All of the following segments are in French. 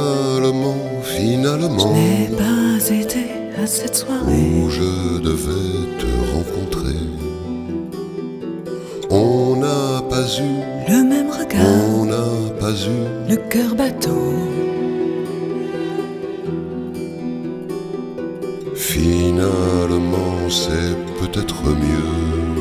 Finalement, je n'ai pas été à cette soirée où je devais te rencontrer. On n'a pas eu le même regard, on n'a pas eu le cœur battant. Finalement, c'est peut-être mieux.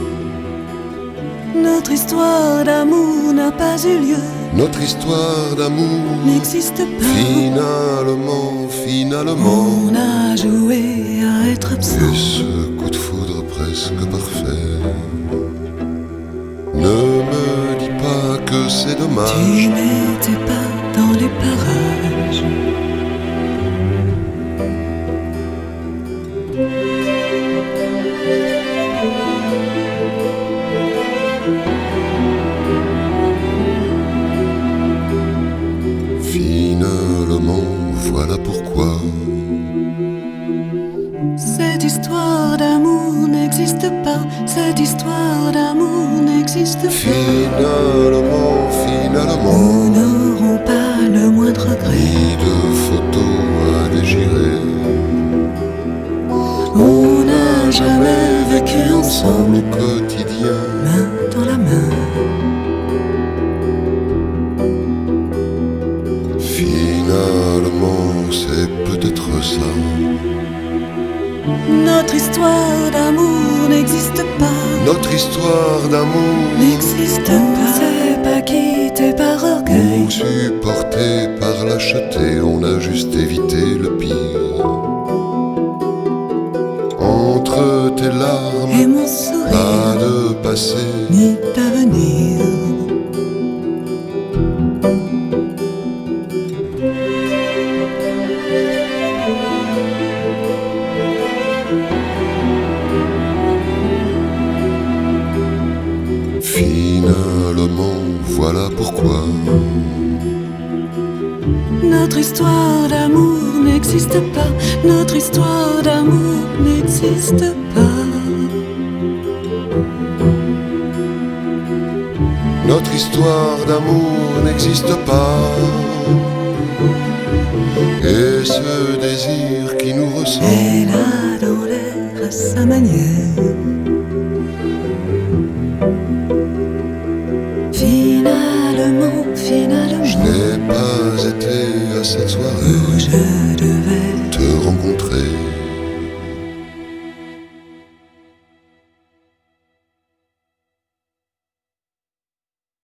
Notre histoire d'amour n'a pas eu lieu, Notre histoire d'amour n'existe pas. Finalement, On a joué à être absent. et ce coup de foudre presque parfait. Ne me dis pas que c'est Tu dommage. n'étais pas dans les parages. Finalement, voilà pourquoi Cette histoire d'amour n'existe pas. Cette histoire d'amour n'existe pas. Finalement, Nous n'aurons pas le moindre regret. ni de photos à dégirer. On n'a jamais vécu ensemble, Au quotidien, main dans la main. finalement, c'est peut-être ça. Notre histoire d'amour n'existe pas. Notre histoire d'amour, N'existe pas. On s'est pas quitté par orgueil. ou supporté par lâcheté, on a juste évité le pire. Entre tes larmes, Et mon pas sourire, de passé, ni d'avenir. finalement, voilà pourquoi Notre histoire d'amour n'existe pas. Notre histoire d'amour n'existe pas. notre histoire d'amour n'existe pas. Et ce désir qui nous ressemble, Elle a dans l'air à sa manière. Finalement, je n'ai pas été à cette soirée. je